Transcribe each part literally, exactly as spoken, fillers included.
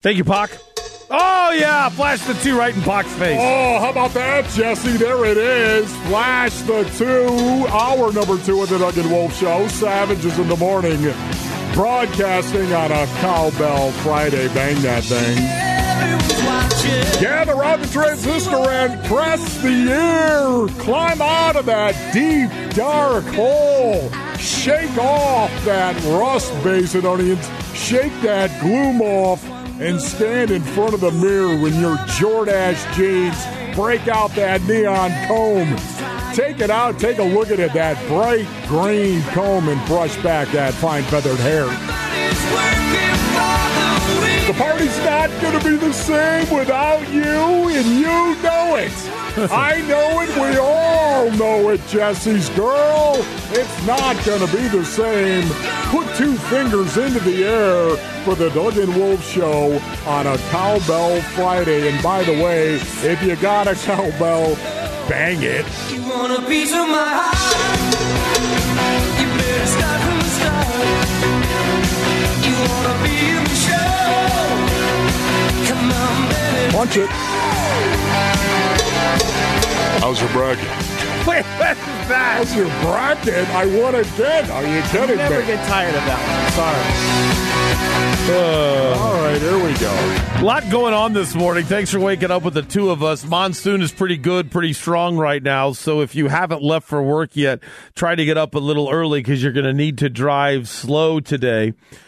Thank you, Pac. Oh, yeah, flash the two right in Pac's face. Oh, how about that, Jesse? There it is. Flash the two. Hour number two of the Doug and Wolf Show. Savages in the morning. Broadcasting on a Cowbell Friday. Bang that thing. Gather around the transistor and press the ear. Climb out of that deep, dark hole. Shake off that rust, Basinonians. Shake that gloom off. And stand in front of the mirror in your Jordache jeans. Break out that neon comb. Take it out. Take a look at it, that bright green comb, and brush back that fine feathered hair. The party's not going to be the same without you, and you know it. I know it. We all know it, Jesse's girl. It's not going to be the same. Put two fingers into the air for the Doug and Wolf Show on a Cowbell Friday. And by the way, if you got a cowbell, bang it. You want a piece of my heart? You better start from the start. You want to be in the show? Come on, baby. Punch it. How's your bracket? Wait, what is that? How's your bracket? I won again. Are you kidding I never me? get tired of that one. Sorry. Uh, All right, here we go. A lot going on this morning. Thanks for waking up with the two of us. Monsoon is pretty good, pretty strong right now. So if you haven't left for work yet, try to get up a little early because you're going to need to drive slow today.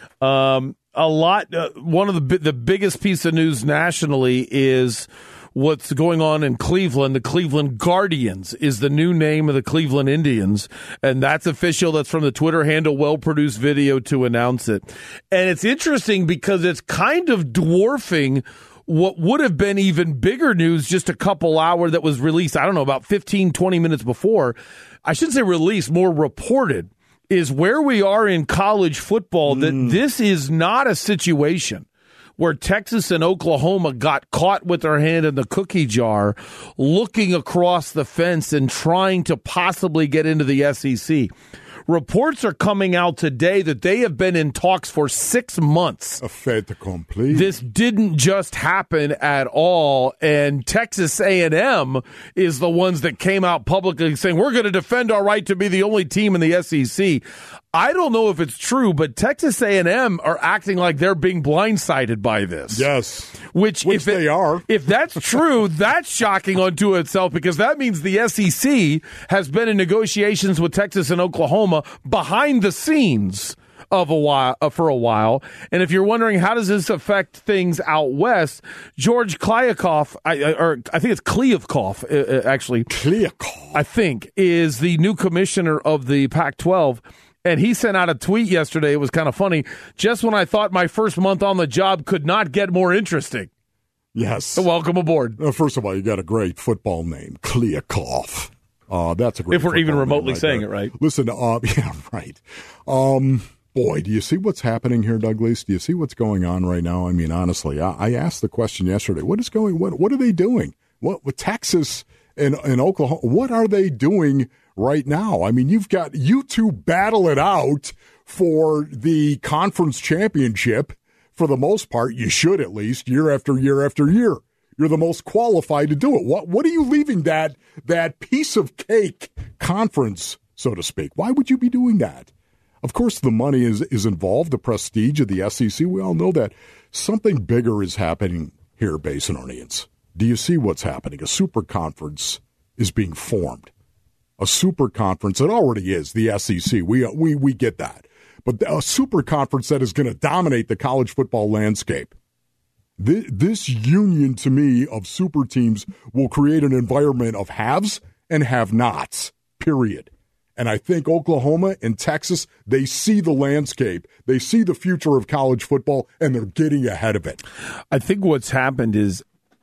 Um, a lot. Uh, one of the the biggest piece of news nationally is what's going on in Cleveland. The Cleveland Guardians is the new name of the Cleveland Indians, and that's official. That's from the Twitter handle, well-produced video to announce it. And it's interesting because it's kind of dwarfing what would have been even bigger news just a couple hours that was released, I don't know, about fifteen, twenty minutes before. I shouldn't say released, more reported, is where we are in college football, that mm. this is not a situation where Texas and Oklahoma got caught with their hand in the cookie jar, looking across the fence and trying to possibly get into the S E C. Reports are coming out today that they have been in talks for six months. A fait accompli. This didn't just happen at all, and Texas A and M is the ones that came out publicly saying, we're going to defend our right to be the only team in the S E C. I don't know if it's true, but Texas A and M are acting like they're being blindsided by this. Yes, which, which if they it, are. If that's true, that's shocking unto itself, because that means the S E C has been in negotiations with Texas and Oklahoma behind the scenes of a while uh, for a while. And if you're wondering how does this affect things out west, George Kliavkoff, I, or I think it's Kliavkoff, uh, actually, Kliavkoff, I think, is the new commissioner of the Pac twelve. And he sent out a tweet yesterday. It was kind of funny. Just when I thought my first month on the job could not get more interesting. Yes. So welcome aboard. Uh, first of all, you got a great football name, Kliavkoff. Uh, that's a great. If we're even remotely right saying there. it right. Listen, uh, yeah, right. Um, boy, do you see what's happening here, Douglas? Do you see what's going on right now? I mean, honestly, I, I asked the question yesterday. What is going? What What are they doing? What with Texas and, and Oklahoma? What are they doing right now? I mean, you've got you two battle it out for the conference championship. For the most part, you should at least year after year after year. You're the most qualified to do it. What What are you leaving that that piece of cake conference, so to speak? Why would you be doing that? Of course, the money is, is involved, the prestige of the S E C. We all know that. Something bigger is happening here, Basinonians. Do you see what's happening? A super conference is being formed. A super conference, it already is, the S E C. We we we get that. But a super conference that is going to dominate the college football landscape. This, this union, to me, of super teams will create an environment of haves and have-nots, period. And I think Oklahoma and Texas, they see the landscape. They see the future of college football, and they're getting ahead of it. I think what's happened is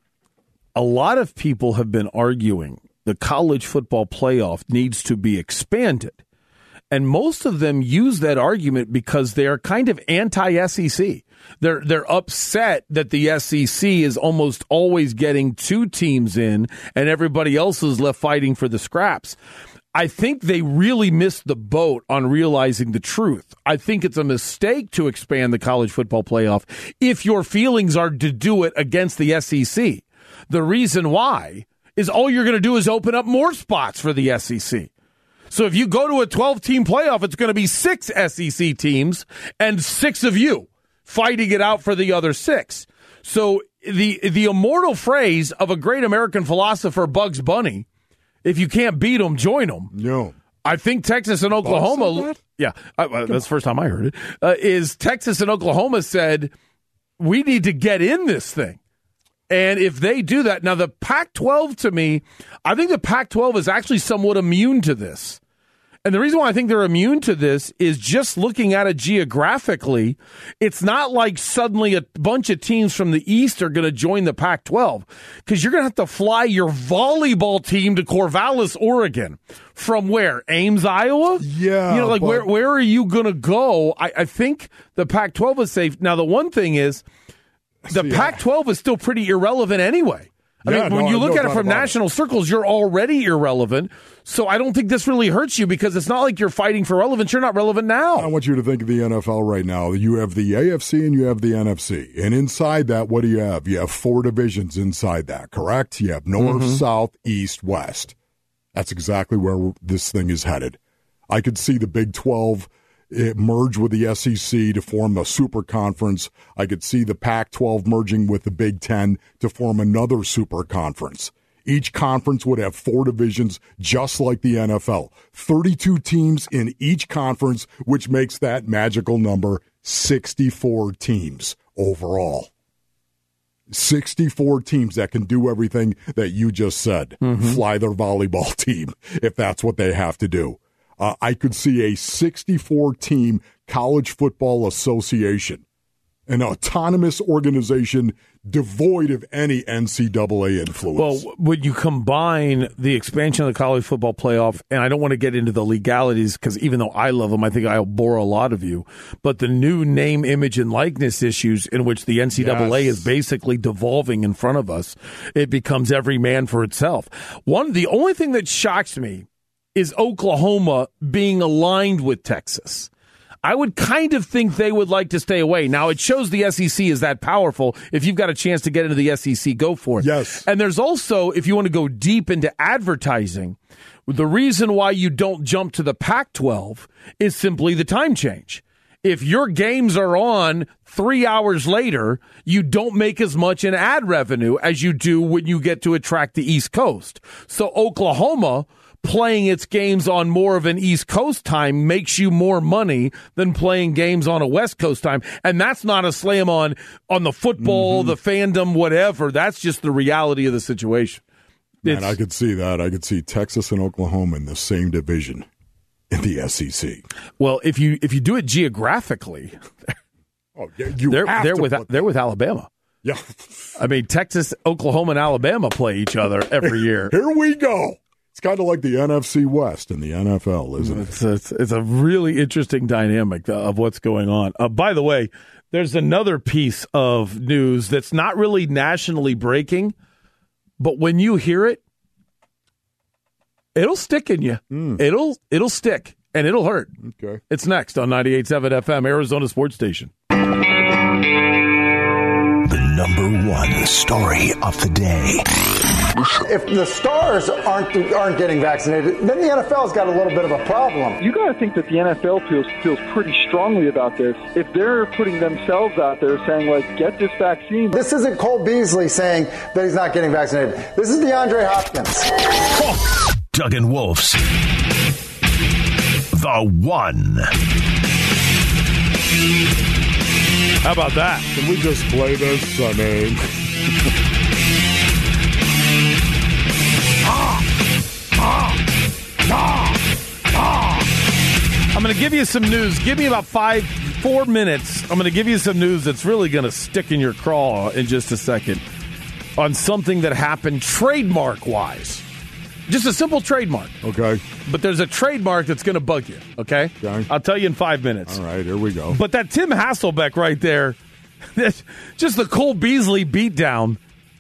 a lot of people have been arguing the college football playoff needs to be expanded. And most of them use that argument because they're kind of anti-S E C. They're they're upset that the S E C is almost always getting two teams in and everybody else is left fighting for the scraps. I think they really missed the boat on realizing the truth. I think it's a mistake to expand the college football playoff if your feelings are to do it against the S E C. The reason why is all you're going to do is open up more spots for the S E C. So if you go to a twelve-team playoff, it's going to be six S E C teams and six of you fighting it out for the other six. So the the immortal phrase of a great American philosopher, Bugs Bunny, if you can't beat them, join them. No. I think Texas and Oklahoma, that? yeah, uh, that's the first time I heard it, uh, is Texas and Oklahoma said, we need to get in this thing. And if they do that, now the Pac twelve to me, I think the Pac twelve is actually somewhat immune to this. And the reason why I think they're immune to this is just looking at it geographically. It's not like suddenly a bunch of teams from the East are going to join the Pac twelve because you're going to have to fly your volleyball team to Corvallis, Oregon. From where? Ames, Iowa? Yeah. You know, like but- where, where are you going to go? I, I think the Pac twelve is safe. Now, the one thing is the See, Pac twelve is still pretty irrelevant anyway. I Yeah, mean, when no, you no look at it doubt from about it. national circles, you're already irrelevant. So I don't think this really hurts you because it's not like you're fighting for relevance. You're not relevant I now. want you to think of the N F L right now. You have the A F C and you have the N F C. And inside that, what do you have? You have four divisions inside that, correct? You have North, Mm-hmm. South, East, West. That's exactly where this thing is headed. I could see the Big twelve it merge with the S E C to form a super conference. I could see the Pac twelve merging with the Big Ten to form another super conference. Each conference would have four divisions, just like the N F L. thirty-two teams in each conference, which makes that magical number sixty-four teams overall. sixty-four teams that can do everything that you just said. Mm-hmm. Fly their volleyball team, if that's what they have to do. Uh, I could see a sixty-four team college football association, an autonomous organization devoid of any N C double A influence. Well, when you combine the expansion of the college football playoff, and I don't want to get into the legalities because even though I love them, I think I'll bore a lot of you, but the new name, image, and likeness issues in which the N C double A Yes. is basically devolving in front of us, it becomes every man for itself. One, the only thing that shocks me is Oklahoma being aligned with Texas. I would kind of think they would like to stay away. Now, it shows the S E C is that powerful. If you've got a chance to get into the S E C, go for it. Yes. And there's also, if you want to go deep into advertising, the reason why you don't jump to the Pac twelve is simply the time change. If your games are on three hours later, you don't make as much in ad revenue as you do when you get to attract the East Coast. So Oklahoma playing its games on more of an East Coast time makes you more money than playing games on a West Coast time. And that's not a slam on, on the football, Mm-hmm. the fandom, whatever. That's just the reality of the situation. Man, It's- I could see that. I could see Texas and Oklahoma in the same division in the S E C. well, if you if you do it geographically, Oh, yeah, you they're have they're to with put- they're with Alabama. Yeah. I mean, Texas, Oklahoma, and Alabama play each other every year. Here we go. It's kind of like the N F C West in the N F L, isn't it? It's, it's, it's a really interesting dynamic of what's going on. Uh, by the way, there's another piece of news that's not really nationally breaking, but when you hear it, it'll stick in you. Mm. It'll it'll stick, and it'll hurt. Okay. It's next on ninety-eight point seven F M, Arizona Sports Station. The number one story of the day. If the stars aren't aren't getting vaccinated, then the N F L's got a little bit of a problem. You got to think that the N F L feels feels pretty strongly about this. If they're putting themselves out there saying, like, get this vaccine. This isn't Cole Beasley saying that he's not getting vaccinated. This is DeAndre Hopkins. Doug and Wolf's The One. How about that? Can we just play this? I mean, I'm going to give you some news. Give me about five, four minutes. I'm going to give you some news that's really going to stick in your craw in just a second on something that happened trademark-wise. Just a simple trademark. okay. But there's a trademark that's going to bug you, okay? Okay. I'll tell you in five minutes. All right, here we go. But that Tim Hasselbeck right there, just the Cole Beasley beatdown,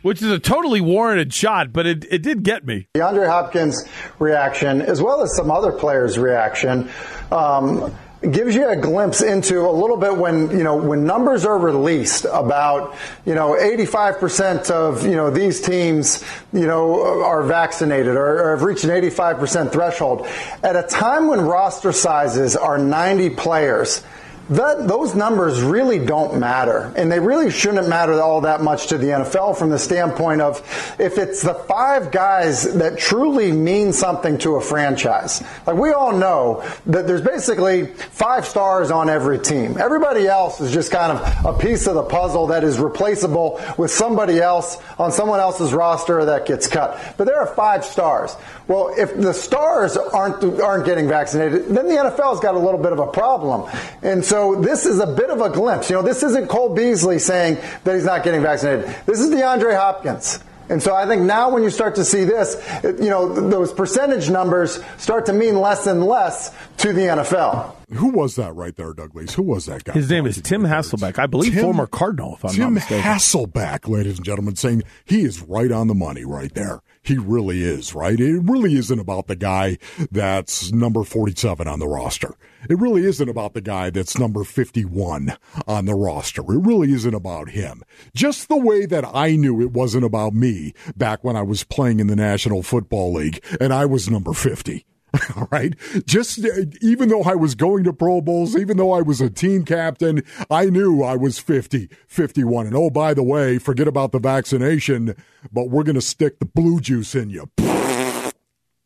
which is a totally warranted shot, but it, it did get me. DeAndre Hopkins' reaction, as well as some other players' reaction, um, gives you a glimpse into a little bit when, you know, when numbers are released about, you know, eighty-five percent of, you know, these teams, you know, are vaccinated or, or have reached an eighty-five percent threshold. At a time when roster sizes are ninety players, That, those numbers really don't matter, and they really shouldn't matter all that much to the N F L from the standpoint of if it's the five guys that truly mean something to a franchise. Like, we all know that there's basically five stars on every team. Everybody else is just kind of a piece of the puzzle that is replaceable with somebody else on someone else's roster that gets cut. But there are five stars. Well, if the stars aren't aren't getting vaccinated, then the N F L's got a little bit of a problem. And so this is a bit of a glimpse. You know, this isn't Cole Beasley saying that he's not getting vaccinated. This is DeAndre Hopkins. And so I think now when you start to see this, you know, those percentage numbers start to mean less and less to the N F L. Who was that right there, Douglas? Who was that guy? His name is Tim Hasselbeck. I believe Tim, former Cardinal, if I'm Tim not mistaken. Tim Hasselbeck, ladies and gentlemen, saying he is right on the money right there. He really is, right? It really isn't about the guy that's number forty-seven on the roster. It really isn't about the guy that's number fifty-one on the roster. It really isn't about him. Just the way that I knew it wasn't about me back when I was playing in the National Football League and I was number fifty. All right. Just even though I was going to Pro Bowls, even though I was a team captain, I knew I was fifty, fifty-one. And oh, by the way, forget about the vaccination, but we're going to stick the blue juice in you. And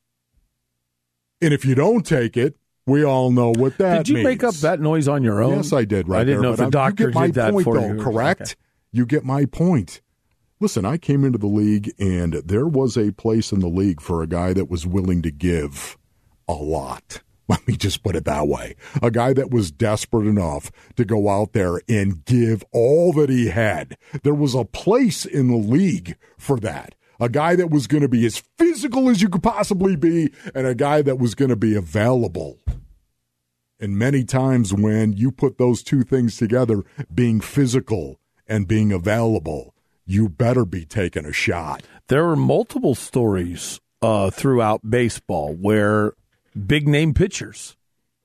if you don't take it, we all know what that means. Did you means. make up that noise on your own? Yes, I did. Right I didn't there, know if the doctor did that point, for though, you. Correct? Okay. You get my point. Listen, I came into the league, and there was a place in the league for a guy that was willing to give a lot. Let me just put it that way. A guy that was desperate enough to go out there and give all that he had. There was a place in the league for that. A guy that was going to be as physical as you could possibly be, and a guy that was going to be available. And many times when you put those two things together, being physical and being available, you better be taking a shot. There are multiple stories uh, throughout baseball where big-name pitchers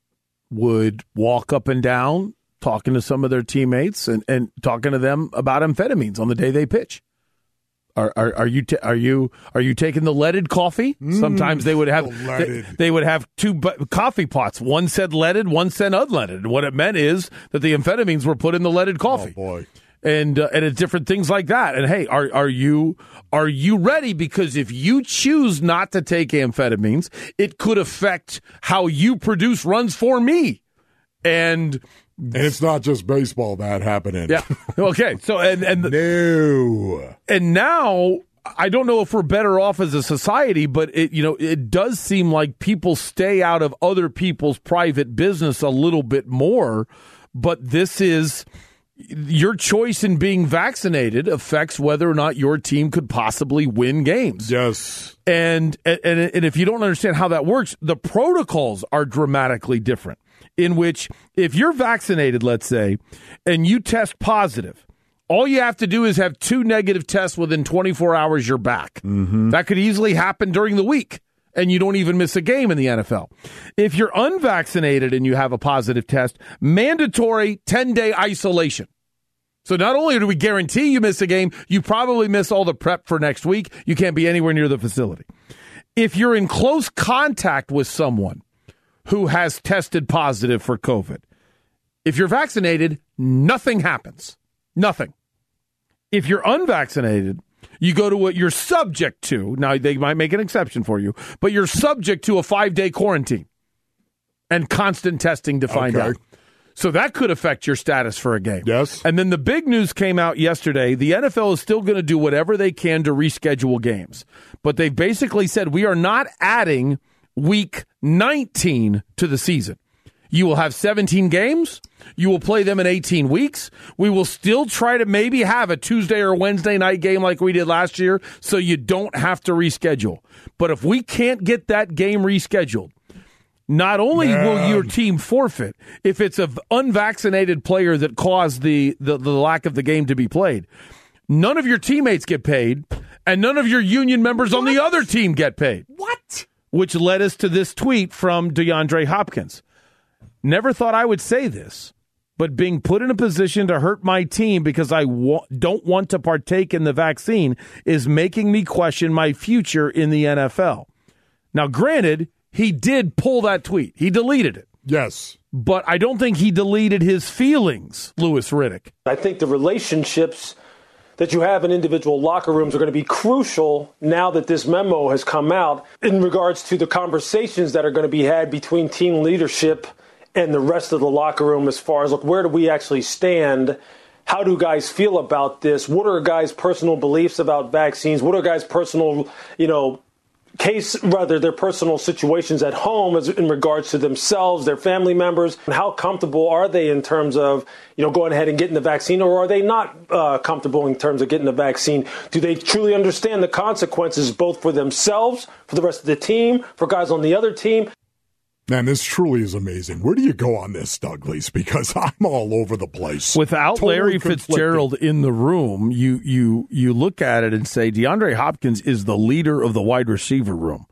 would walk up and down talking to some of their teammates and, and talking to them about amphetamines on the day they pitch. Are are, are you t- are you are you taking the leaded coffee? Mm, Sometimes they would have they, they would have two bu- coffee pots. One said leaded, one said unleaded. And what it meant is that the amphetamines were put in the leaded coffee. Oh boy. And uh, and it's different things like that. And hey, are are you are you ready? Because if you choose not to take amphetamines, it could affect how you produce runs for me. And and it's not just baseball that happening. Yeah. Okay. So and and no. And now I don't know if we're better off as a society, but it you know it does seem like people stay out of other people's private business a little bit more. But this is. Your choice in being vaccinated affects whether or not your team could possibly win games. Yes. And, and and if you don't understand how that works, the protocols are dramatically different, in which if you're vaccinated, let's say, and you test positive, all you have to do is have two negative tests within twenty-four hours, you're back. Mm-hmm. That could easily happen during the week, and you don't even miss a game in the N F L. If you're unvaccinated and you have a positive test, mandatory ten-day isolation. So not only do we guarantee you miss a game, you probably miss all the prep for next week. You can't be anywhere near the facility. If you're in close contact with someone who has tested positive for COVID, if you're vaccinated, nothing happens. Nothing. If you're unvaccinated, you go to what you're subject to. Now, they might make an exception for you, but you're subject to a five-day quarantine and constant testing to find okay. out. So that could affect your status for a game. Yes. And then the big news came out yesterday. The N F L is still going to do whatever they can to reschedule games. But they basically said we are not adding week nineteen to the season. You will have seventeen games. You will play them in eighteen weeks. We will still try to maybe have a Tuesday or Wednesday night game like we did last year so you don't have to reschedule. But if we can't get that game rescheduled, not only Man. will your team forfeit if it's an unvaccinated player that caused the, the, the lack of the game to be played, none of your teammates get paid, and none of your union members what? on the other team get paid. What? Which led us to this tweet from DeAndre Hopkins. Never thought I would say this, but being put in a position to hurt my team because I wa- don't want to partake in the vaccine is making me question my future in the N F L. Now, granted, he did pull that tweet. He deleted it. Yes. But I don't think he deleted his feelings, Louis Riddick. I think the relationships that you have in individual locker rooms are going to be crucial now that this memo has come out in regards to the conversations that are going to be had between team leadership and the rest of the locker room as far as, look, where do we actually stand? How do guys feel about this? What are guys' personal beliefs about vaccines? What are guys' personal, you know, case, rather their personal situations at home as in regards to themselves, their family members, and how comfortable are they in terms of, you know, going ahead and getting the vaccine, or are they not uh, comfortable in terms of getting the vaccine? Do they truly understand the consequences both for themselves, for the rest of the team, for guys on the other team? Man, this truly is amazing. Where do you go on this, Douglas? Because I'm all over the place. Without Totally Larry conflicted. Fitzgerald in the room, you you you look at it and say DeAndre Hopkins is the leader of the wide receiver room.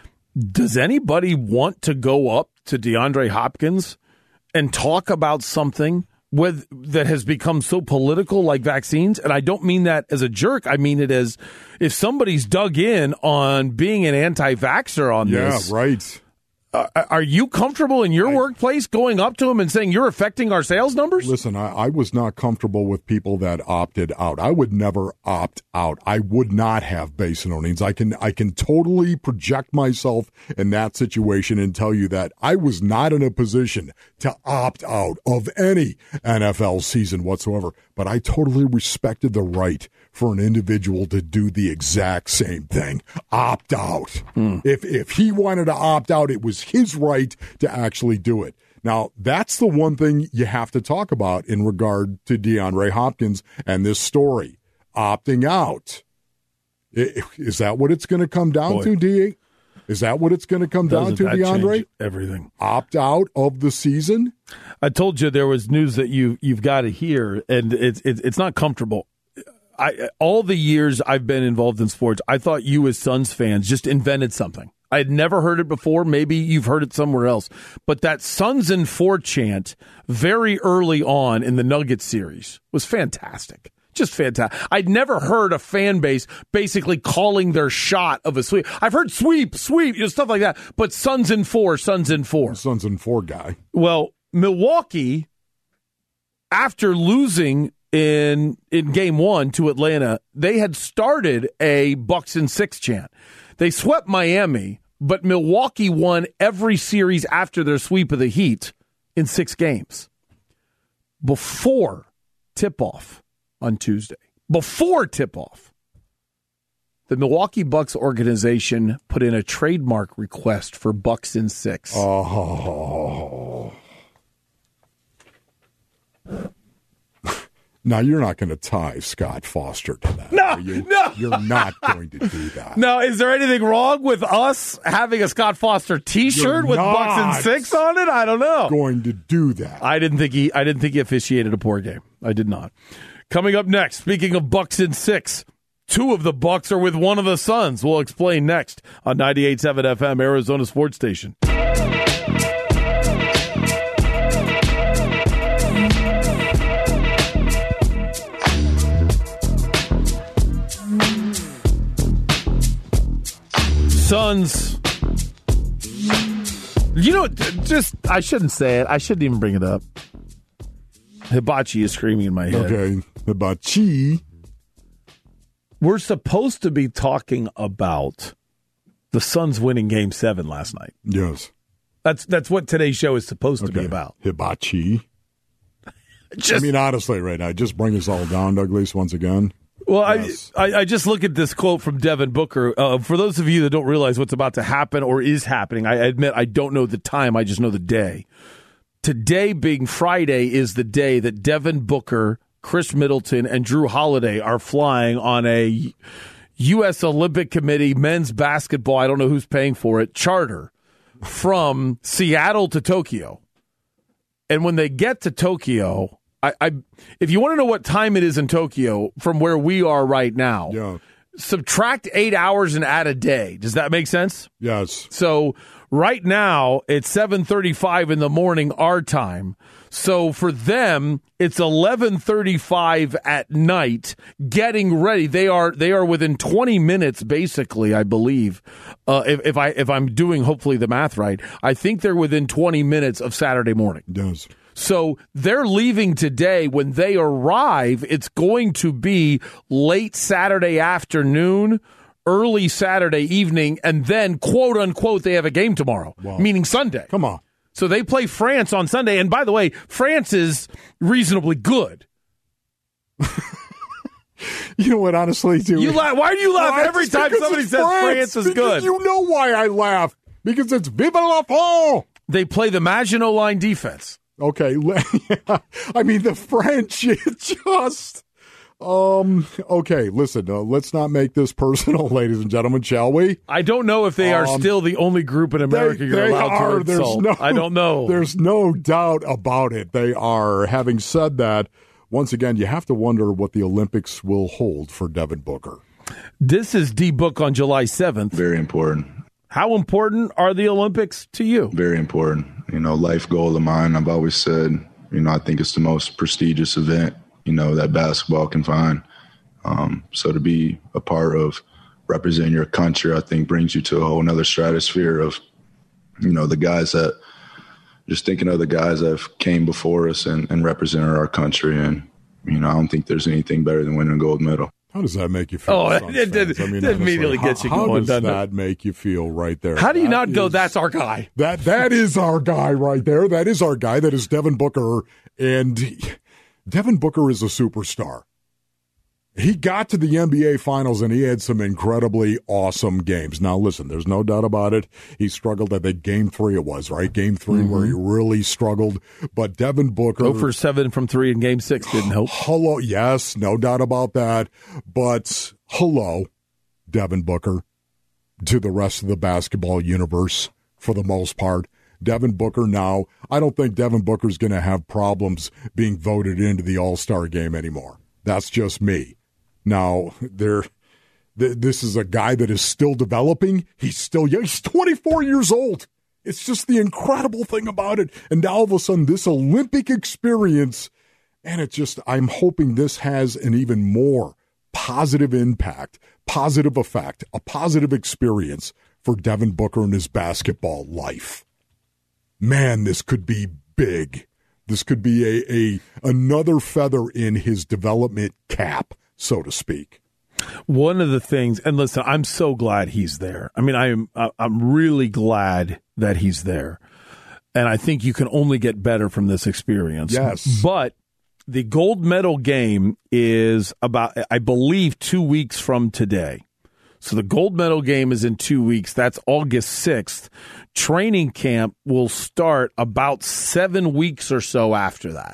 Does anybody want to go up to DeAndre Hopkins and talk about something with that has become so political like vaccines? And I don't mean that as a jerk. I mean it as if somebody's dug in on being an anti-vaxxer on yeah, this. Yeah, right. Uh, are you comfortable in your I, workplace going up to him and saying you're affecting our sales numbers? Listen, I, I was not comfortable with people that opted out. I would never opt out. I would not have base loadings. I can I can totally project myself in that situation and tell you that I was not in a position to opt out of any N F L season whatsoever. But I totally respected the right for an individual to do the exact same thing, opt out. Mm. If if he wanted to opt out, it was his right to actually do it. Now, that's the one thing you have to talk about in regard to DeAndre Hopkins and this story, opting out. Is that what it's going to come down Boy. to, D? Is that what it's going to come down to, DeAndre? Everything. Opt out of the season? I told you there was news that you, you've got to hear, and it's, it's, it's not comfortable. I, all the years I've been involved in sports, I thought you as Suns fans just invented something. I had never heard it before. Maybe you've heard it somewhere else. But that Suns in four chant very early on in the Nuggets series was fantastic. Just fantastic. I'd never heard a fan base basically calling their shot of a sweep. I've heard sweep, sweep, you know, stuff like that. But Suns in four, Suns in four. Suns in four guy. Well, Milwaukee, after losing in in game one to Atlanta, they had started a Bucks in six chant. They swept Miami, but Milwaukee won every series after their sweep of the Heat in six games. Before tip-off on Tuesday, before tip-off, the Milwaukee Bucks organization put in a trademark request for Bucks in six. Oh. Now, you're not going to tie Scott Foster to that. No, are you? no. You're not going to do that. Now, is there anything wrong with us having a Scott Foster T-shirt You're with Bucks and six on it? I don't know. Going to do that. I didn't think he. I didn't think he officiated a poor game. I did not. Coming up next, speaking of Bucks in six, two of the Bucks are with one of the Suns. We'll explain next on ninety-eight point seven F M, Arizona Sports Station. Suns. You know, just, I shouldn't say it. I shouldn't even bring it up. Hibachi is screaming in my head. Okay. Hibachi. We're supposed to be talking about the Suns winning game seven last night. Yes. That's that's what today's show is supposed okay. to be about. Hibachi. Just, I mean, honestly, right now, just bring us all down, Douglas, once again. Well, yes. I, I I just look at this quote from Devin Booker. Uh, for those of you that don't realize what's about to happen or is happening, I admit I don't know the time. I just know the day. Today being Friday is the day that Devin Booker, Chris Middleton, and Drew Holiday are flying on a U S Olympic Committee men's basketball, I don't know who's paying for it, charter from Seattle to Tokyo. And when they get to Tokyo, I, I if you want to know what time it is in Tokyo from where we are right now, Yeah. subtract eight hours and add a day. Does that make sense? Yes. So right now it's seven thirty-five in the morning our time. So for them it's eleven thirty-five at night getting ready. They are they are within twenty minutes basically, I believe. Uh, if, if I if I'm doing hopefully the math right. I think they're within twenty minutes of Saturday morning. Yes. So they're leaving today. When they arrive, it's going to be late Saturday afternoon, early Saturday evening, and then, quote unquote, they have a game tomorrow, Wow. meaning Sunday. Come on. So they play France on Sunday. And by the way, France is reasonably good. You know what, honestly, too. You laugh. Why do you laugh Well, every it's time because somebody it's says France is Because good? You know why I laugh. Because it's Vive la France. They play the Maginot Line defense. Okay. I mean, the French, it just... Um. Okay, listen, uh, let's not make this personal, ladies and gentlemen, shall we? I don't know if they are Um, still the only group in America They, you're they allowed are. to There's insult. no, I don't know. There's no doubt about it. They are. Having said that, once again, you have to wonder what the Olympics will hold for Devin Booker. This is D-Book on July seventh. Very important. How important are the Olympics to you? Very important. You know, life goal of mine, I've always said, you know, I think it's the most prestigious event, you know, that basketball can find. Um, so to be a part of representing your country, I think brings you to a whole nother stratosphere of, you know, the guys that, just thinking of the guys that have came before us and, and represented our country. And, you know, I don't think there's anything better than winning a gold medal. How does that make you feel? Oh, Suns it did- fans? I mean, it honestly, immediately how- gets you how going, does doesn't it? that make you feel right there? How do you That not go, is- that's our guy? That that is our guy right there. That is our guy. That is Devin Booker, and he- Devin Booker is a superstar. He got to the N B A Finals, and he had some incredibly awesome games. Now, listen, there's no doubt about it. He struggled at the game three, it was, right? Game three Mm-hmm. where he really struggled. But Devin Booker... Go for seven from three in game six didn't help. Hello, yes, no doubt about that. But hello, Devin Booker, to the rest of the basketball universe for the most part. Devin Booker now, I don't think Devin Booker's going to have problems being voted into the All-Star game anymore. That's just me. Now, there, th- this is a guy that is still developing. He's still young. He's twenty-four years old. It's just the incredible thing about it. And now all of a sudden, this Olympic experience, and it just, I'm hoping this has an even more positive impact, positive effect, a positive experience for Devin Booker in his basketball life. Man, this could be big. This could be a, a another feather in his development cap, so to speak. One of the things, and listen, I'm so glad he's there. I mean, I'm I'm really glad that he's there, and I think you can only get better from this experience. Yes. But the gold medal game is about, I believe, two weeks from today. So the gold medal game is in two weeks. That's August sixth. Training camp will start about seven weeks or so after that.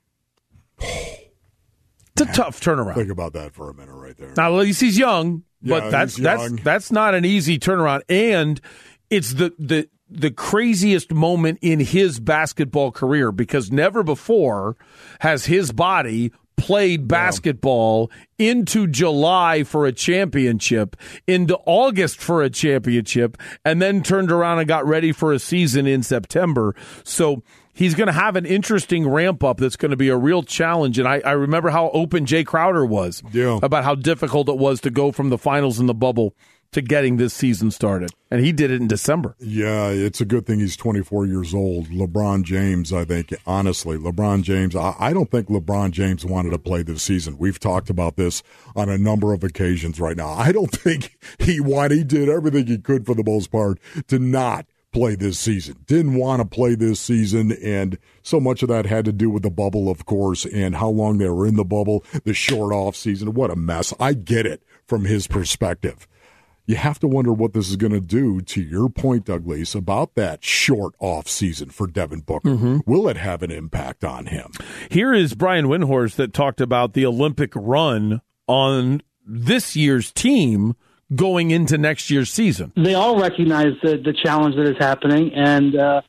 It's a tough turnaround. Think about that for a minute right there. Now, at least he's young, but Yeah, that's he's that's young. that's not an easy turnaround, and it's the the the craziest moment in his basketball career because never before has his body played basketball into July for a championship, into August for a championship, and then turned around and got ready for a season in September. So he's going to have an interesting ramp up that's going to be a real challenge. And I, I remember how open Jay Crowder was Yeah. about how difficult it was to go from the finals in the bubble to getting this season started. And he did it in December. Yeah, it's a good thing he's twenty-four years old. LeBron James, I think, honestly, LeBron James, I, I don't think LeBron James wanted to play this season. We've talked about this on a number of occasions right now. I don't think he wanted, he did everything he could for the most part to not play this season. Didn't want to play this season, and so much of that had to do with the bubble, of course, and how long they were in the bubble, the short off season. What a mess. I get it from his perspective. You have to wonder what this is going to do, to your point, Douglas, about that short off season for Devin Booker. Mm-hmm. Will it have an impact on him? Here is Brian Windhorst that talked about the Olympic run on this year's team going into next year's season. They all recognize the, the challenge that is happening, and uh,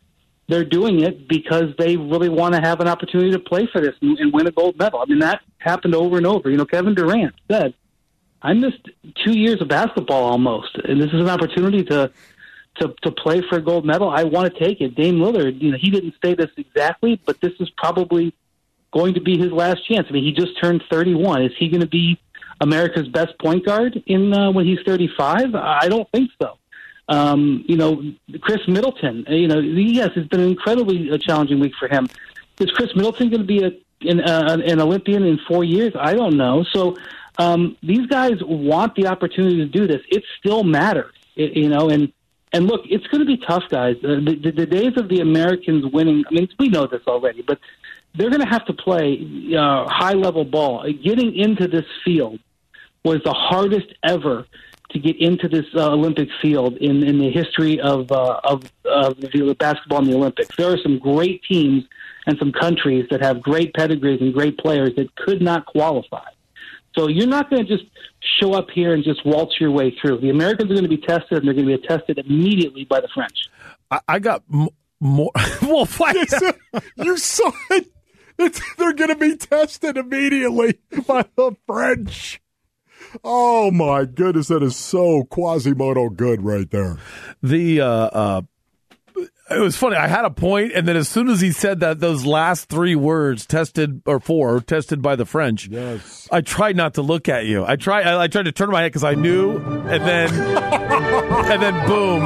they're doing it because they really want to have an opportunity to play for this and, and win a gold medal. I mean, that happened over and over. You know, Kevin Durant said, I missed two years of basketball almost, and this is an opportunity to to, to play for a gold medal. I want to take it. Dame Lillard, you know, he didn't say this exactly, but this is probably going to be his last chance. I mean, he just turned thirty-one. Is he going to be America's best point guard in uh, when he's thirty-five? I don't think so. Um, you know, Chris Middleton, you know, yes, it's been an incredibly uh, challenging week for him. Is Chris Middleton going to be a, an, uh, an Olympian in four years? I don't know. So um, these guys want the opportunity to do this. It still matters, it, you know, and, and look, it's going to be tough, guys. Uh, the, the, the days of the Americans winning, I mean, we know this already, but they're going to have to play uh, high-level ball. Getting into this field was the hardest ever to get into this uh, Olympic field in, in the history of, uh, of, of the basketball in the Olympics. There are some great teams and some countries that have great pedigrees and great players that could not qualify. So you're not going to just show up here and just waltz your way through. The Americans are going to be tested, and they're going to be tested immediately by the French. I, I got m- more. Well, you saw, you saw it. It's, they're going to be tested immediately by the French. Oh, my goodness. That is so Quasimodo good right there. The, uh, uh, it was funny. I had a point, and then as soon as he said that, those last three words, tested, or four, tested by the French, yes. I tried not to look at you. I tried, I, I tried to turn my head because I knew, and then, and then boom.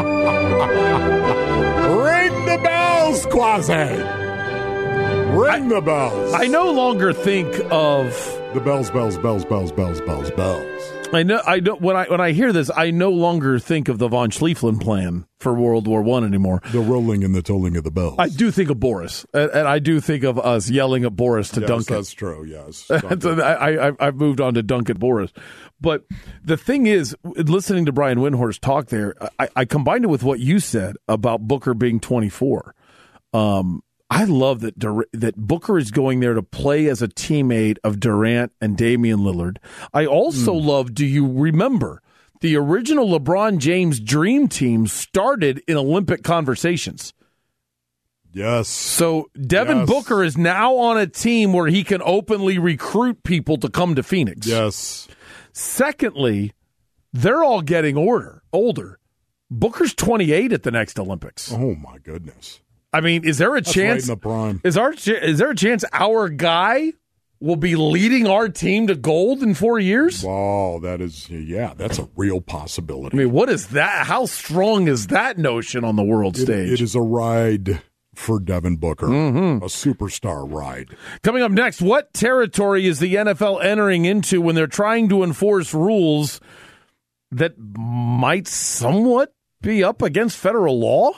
Ring the bells, Quasi. Ring I, the bells. I no longer think of the bells, bells, bells, bells, bells, bells, bells. I know. I know. When I when I hear this, I no longer think of the von Schlieffen plan for World War One anymore. The rolling and the tolling of the bells. I do think of Boris, and, and I do think of us yelling at Boris to yes, Duncan. That's true. Yes, so I, I, I've moved on to Duncan Boris, but the thing is, listening to Brian Windhorst talk there, I, I combined it with what you said about Booker being twenty-four. Um, I love that Dur- that Booker is going there to play as a teammate of Durant and Damian Lillard. I also mm. love, do you remember, the original LeBron James Dream Team started in Olympic conversations. Yes. So Devin yes. Booker is now on a team where he can openly recruit people to come to Phoenix. Yes. Secondly, they're all getting older. older. Booker's twenty-eight at the next Olympics. Oh, my goodness. I mean, is there a That's chance? Right in the prime. Is our is there a chance our guy will be leading our team to gold in four years? Wow, that is yeah, that's a real possibility. I mean, what is that? How strong is that notion on the world it, stage? It is a ride for Devin Booker, mm-hmm. a superstar ride. Coming up next, what territory is the N F L entering into when they're trying to enforce rules that might somewhat be up against federal law?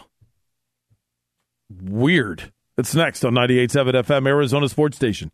Weird. It's next on ninety-eight point seven F M, Arizona Sports Station.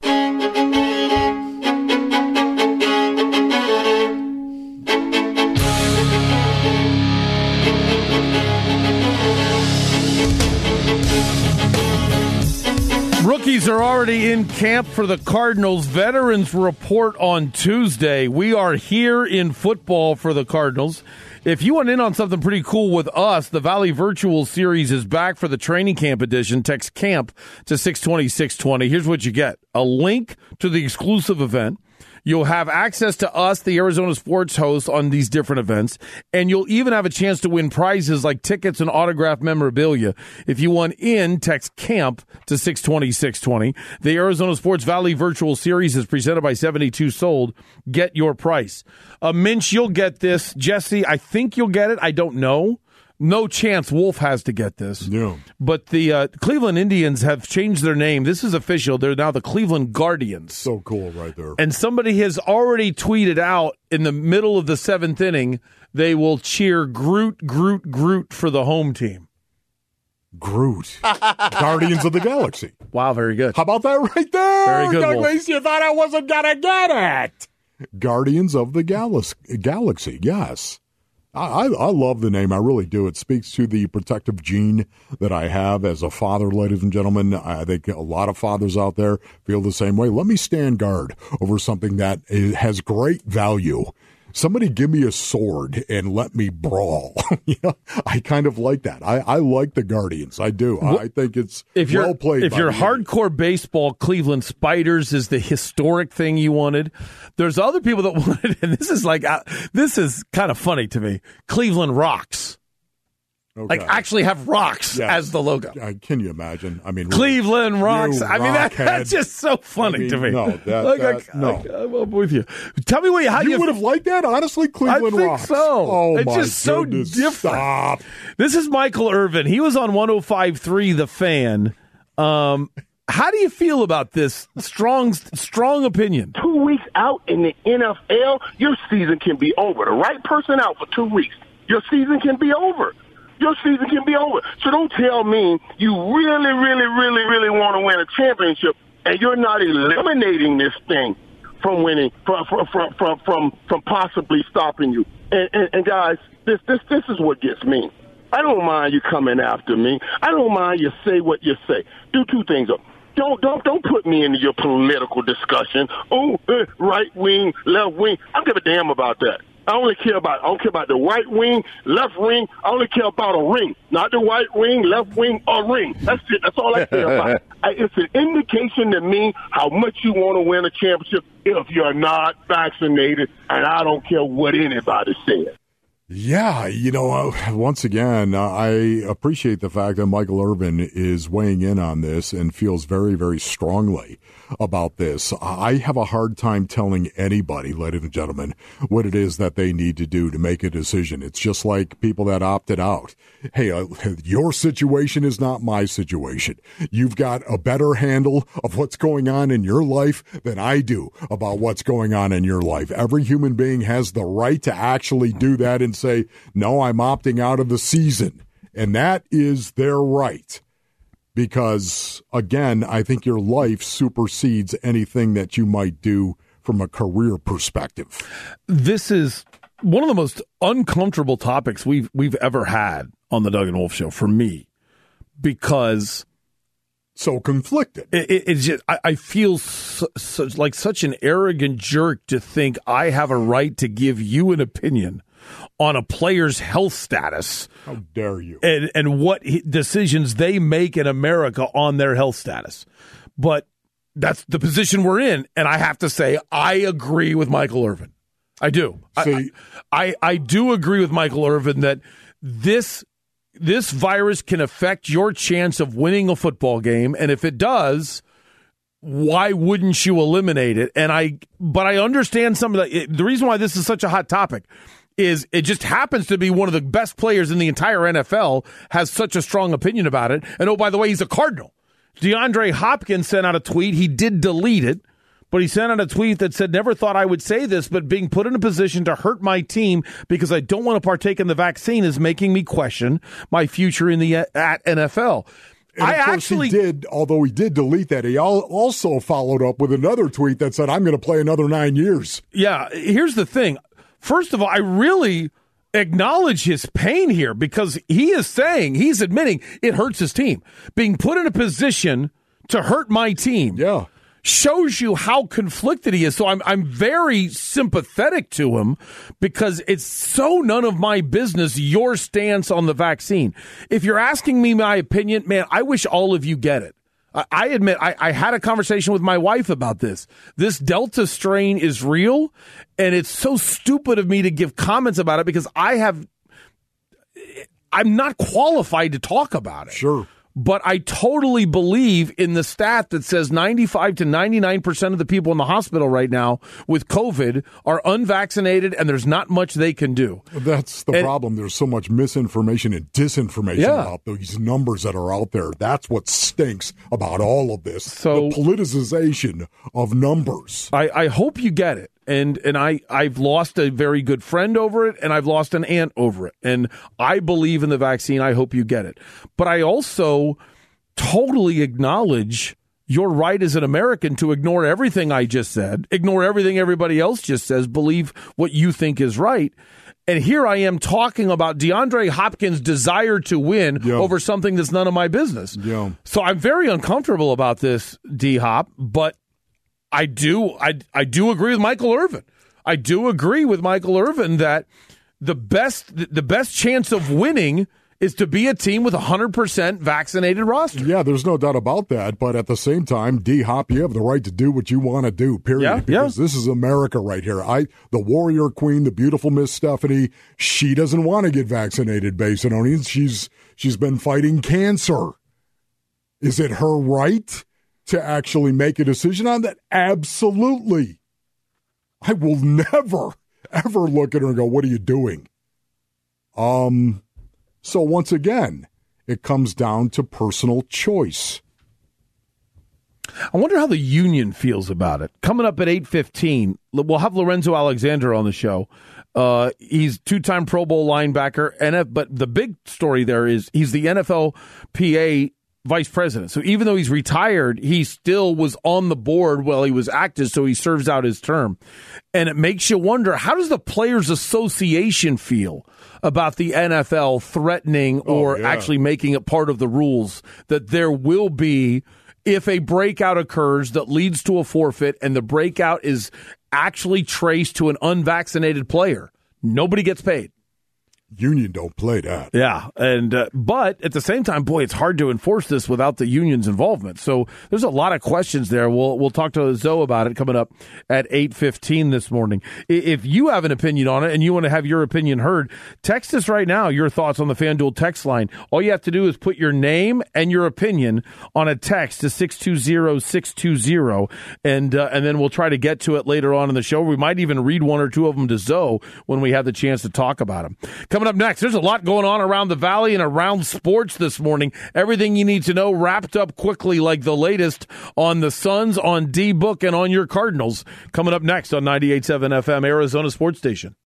Rookies are already in camp for the Cardinals. Veterans report on Tuesday. We are here in football for the Cardinals. If you want in on something pretty cool with us, the Valley Virtual Series is back for the training camp edition. Text CAMP to six twenty, six twenty. Here's what you get. A link to the exclusive event. You'll have access to us, the Arizona Sports host, on these different events. And you'll even have a chance to win prizes like tickets and autographed memorabilia. If you want in, text CAMP to six twenty, six twenty. The Arizona Sports Valley Virtual Series is presented by seventy-two Sold. Get your price. Uh, Minch, you'll get this. Jesse, I think you'll get it. I don't know. No chance Wolf has to get this. No. But the uh, Cleveland Indians have changed their name. This is official. They're now the Cleveland Guardians. So cool right there. And somebody has already tweeted out in the middle of the seventh inning, they will cheer Groot, Groot, Groot for the home team. Groot. Guardians of the Galaxy. Wow, very good. How about that right there? Very good, At Wolf. least you thought I wasn't going to get it. Guardians of the Galas- Galaxy, yes. I, I love the name. I really do. It speaks to the protective gene that I have as a father, ladies and gentlemen. I think a lot of fathers out there feel the same way. Let me stand guard over something that is, has great value. somebody give me a sword and let me brawl. You know, I kind of like that. I, I like the Guardians. I do. Well, I think it's if you're, well played. If you're hardcore baseball, Cleveland Spiders is the historic thing you wanted. There's other people that wanted, and this is like, uh, this is kind of funny to me, Cleveland Rocks. Okay. Like actually have rocks yes. as the logo. Uh, can you imagine? I mean, Cleveland Rocks. I mean, that, that's just so funny I mean, to me. No, that, like, that, I, no. I, I'm with you. Tell me what you, how you, you would have liked that, honestly, Cleveland I think Rocks. So. Oh, it's my just goodness. so different. Stop. This is Michael Irvin. He was on one oh five point three The Fan. Um, how do you feel about this strong, strong opinion? Two weeks out in the N F L, your season can be over. The right person out for two weeks, your season can be over. Your season can be over. So don't tell me you really, really, really, really want to win a championship and you're not eliminating this thing from winning, from from from from, from, from possibly stopping you. And, and, and guys, this this this is what gets me. I don't mind you coming after me. I don't mind you say what you say. Do two things. Don't don't don't put me into your political discussion. Oh, uh, right wing, left wing. I don't give a damn about that. I only care about I don't care about the right wing, left wing. I only care about a ring, not the right wing, left wing, or ring. That's it. That's all I care about. I, it's an indication to me how much you want to win a championship if you're not vaccinated, and I don't care what anybody says. Yeah, you know, uh, once again, uh, I appreciate the fact that Michael Irvin is weighing in on this and feels very, very strongly about this. I have a hard time telling anybody, ladies and gentlemen, what it is that they need to do to make a decision. It's just like people that opted out. Hey, uh, your situation is not my situation. You've got a better handle of what's going on in your life than I do about what's going on in your life. Every human being has the right to actually do that and say, no, I'm opting out of the season. And that is their right. Because, again, I think your life supersedes anything that you might do from a career perspective. This is one of the most uncomfortable topics we've we've ever had on the Doug and Wolf Show for me, because so conflicted. It, it, it's just I, I feel so, so, like such an arrogant jerk to think I have a right to give you an opinion on a player's health status. How dare you? And and what decisions they make in America on their health status. But that's the position we're in, and I have to say I agree with Michael Irvin. I do. See, I, I I do agree with Michael Irvin that this this virus can affect your chance of winning a football game, and if it does, why wouldn't you eliminate it? And I but I understand some of the the reason why this is such a hot topic is it just happens to be one of the best players in the entire N F L has such a strong opinion about it. And oh, by the way, he's a Cardinal. DeAndre Hopkins sent out a tweet. He did delete it, but he sent out a tweet that said, never thought I would say this, but being put in a position to hurt my team because I don't want to partake in the vaccine is making me question my future in the at N F L. And of I course actually he did, although he did delete that, he also followed up with another tweet that said, I'm going to play another nine years. Yeah, here's the thing. First of all, I really acknowledge his pain here because he is saying, he's admitting it hurts his team. Being put in a position to hurt my team yeah. shows you how conflicted he is. So I'm I'm very sympathetic to him because it's so none of my business your stance on the vaccine. If you're asking me my opinion, man, I wish all of you get it. I admit, I, I had a conversation with my wife about this. This Delta strain is real, and it's so stupid of me to give comments about it because I have, I'm not qualified to talk about it. Sure. But I totally believe in the stat that says ninety-five to ninety-nine percent of the people in the hospital right now with COVID are unvaccinated, and there's not much they can do. That's the and, problem. There's so much misinformation and disinformation yeah. about these numbers that are out there. That's what stinks about all of this. So, the politicization of numbers. I, I hope you get it. And and I, I've lost a very good friend over it, and I've lost an aunt over it. And I believe in the vaccine. I hope you get it. But I also totally acknowledge your right as an American to ignore everything I just said, ignore everything everybody else just says, believe what you think is right. And here I am talking about DeAndre Hopkins' desire to win yeah. over something that's none of my business. Yeah. So I'm very uncomfortable about this, D-Hop, but I do I, I do agree with Michael Irvin. I do agree with Michael Irvin that the best the best chance of winning is to be a team with a one hundred percent vaccinated roster. Yeah, there's no doubt about that. But at the same time, D-Hop, you have the right to do what you want to do, period. Yeah, because yeah. this is America right here. I, the warrior queen, the beautiful Miss Stephanie, she doesn't want to get vaccinated, Basinonians. She's She's been fighting cancer. Is it her right to actually make a decision on that? Absolutely. I will never, ever look at her and go, what are you doing? Um... So once again, it comes down to personal choice. I wonder how the union feels about it. Coming up at eight fifteen, we'll have Lorenzo Alexander on the show. Uh, he's two-time Pro Bowl linebacker, N F, but the big story there is he's the N F L P A vice president. So even though he's retired, he still was on the board while he was active, so he serves out his term. And it makes you wonder, how does the Players Association feel about the N F L threatening or oh, yeah. actually making it part of the rules that there will be, if a breakout occurs that leads to a forfeit and the breakout is actually traced to an unvaccinated player, nobody gets paid. Union don't play that. Yeah, and uh, but at the same time, boy, it's hard to enforce this without the union's involvement. So there's a lot of questions there. We'll we'll talk to Zoe about it coming up at eight fifteen this morning. If you have an opinion on it and you want to have your opinion heard, text us right now your thoughts on the FanDuel text line. All you have to do is put your name and your opinion on a text to six two zero six two zero, and uh, and then we'll try to get to it later on in the show. We might even read one or two of them to Zoe when we have the chance to talk about them. Coming up next, there's a lot going on around the Valley and around sports this morning. Everything you need to know wrapped up quickly, like the latest on the Suns, on D-Book, and on your Cardinals. Coming up next on ninety-eight point seven F M, Arizona Sports Station.